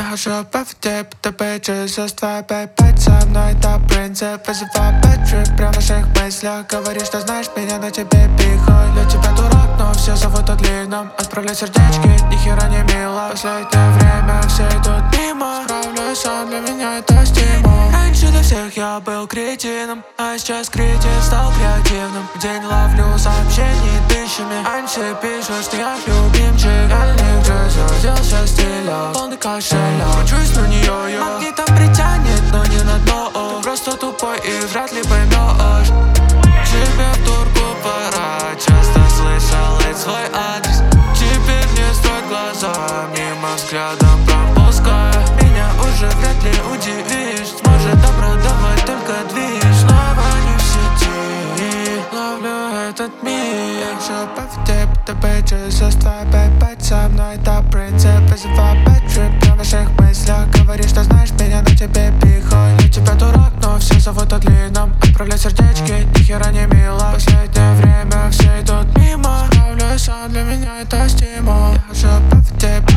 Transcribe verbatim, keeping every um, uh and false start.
хожу по воде, будто bitches. С твоей пять со мной, это принцип. Вызываю bad trip прямо в наших мыслях. Говоришь, что знаешь меня, на тебе пихай. Для тебя дурак, но все зовут отличным. Отправляй сердечки, нихера не мило. Последнее время все идут мимо. Справляюсь сам, для меня это стимул. Раньше для всех я был кретином, а сейчас кретин стал креативным. В день ловлю сообщений тысячами. Раньше пишут, что я любимчик. Я не сделался стиля, полный кошелек. Кручусь на нее, я магнитом притянет, но не на дно. Ты просто тупой и вряд ли поймешь. Тебе в турку пора, часто слышал ведь свой адрес. Теперь не стоит глаза, мимо взглядом пропуская. Меня уже вряд ли удивишь. Сможет обрадовать только движ. Снова не в сети, ловлю этот мир. Я хожу по воде, будто bitches. С твоей пять со мной, это принцип. Вызываю bad trip прямо в наших мыслях. Говоришь, что знаешь меня, на тебе пихай. Для тебя дурак, но все зовут отличным. Отправляй сердечки, нихера не мило. Последнее время все идут мимо. Справляюсь сам, для меня это стимул. Я хожу по воде,